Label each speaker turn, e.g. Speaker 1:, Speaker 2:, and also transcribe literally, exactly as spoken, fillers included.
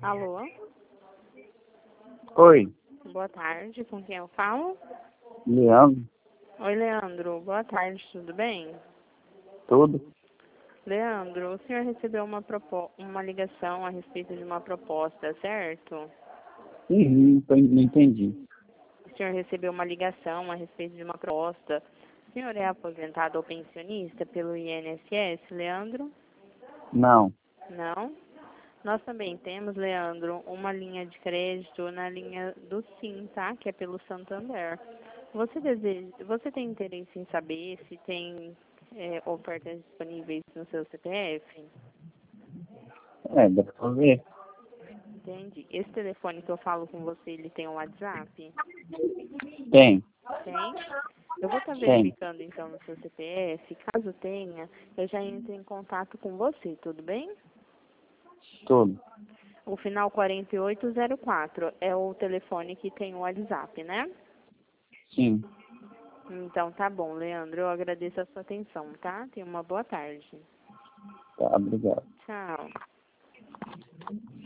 Speaker 1: Alô?
Speaker 2: Oi,
Speaker 1: Boa tarde, com quem eu falo?
Speaker 2: Leandro,
Speaker 1: Oi, Leandro. Boa tarde, tudo bem?
Speaker 2: tudo?
Speaker 1: Leandro, o senhor recebeu uma, propo... uma ligação a respeito de uma proposta, certo?
Speaker 2: Uhum, tô- não entendi.
Speaker 1: O senhor recebeu uma ligação a respeito de uma proposta. O senhor é aposentado ou pensionista pelo I N S S, Leandro?
Speaker 2: Não,
Speaker 1: Não? Nós também temos, Leandro, uma linha de crédito na linha do Sim, tá? Que é pelo Santander. Você deseja, você tem interesse em saber se tem é, ofertas disponíveis no seu C P F?
Speaker 2: é, dá pra ver.
Speaker 1: Entende? Esse telefone que eu falo com você, ele tem um WhatsApp?
Speaker 2: Tem,
Speaker 1: Tem? Eu vou estar
Speaker 2: tem,
Speaker 1: verificando então no seu C P F. Caso tenha, eu já entro em contato com você, tudo bem?
Speaker 2: tudo.
Speaker 1: O final quarenta e oito zero quatro é o telefone que tem o WhatsApp, né?
Speaker 2: Sim,
Speaker 1: Então tá bom, Leandro. Eu agradeço a sua atenção, tá? Tenha uma boa tarde.
Speaker 2: tá, obrigado.
Speaker 1: Tchau.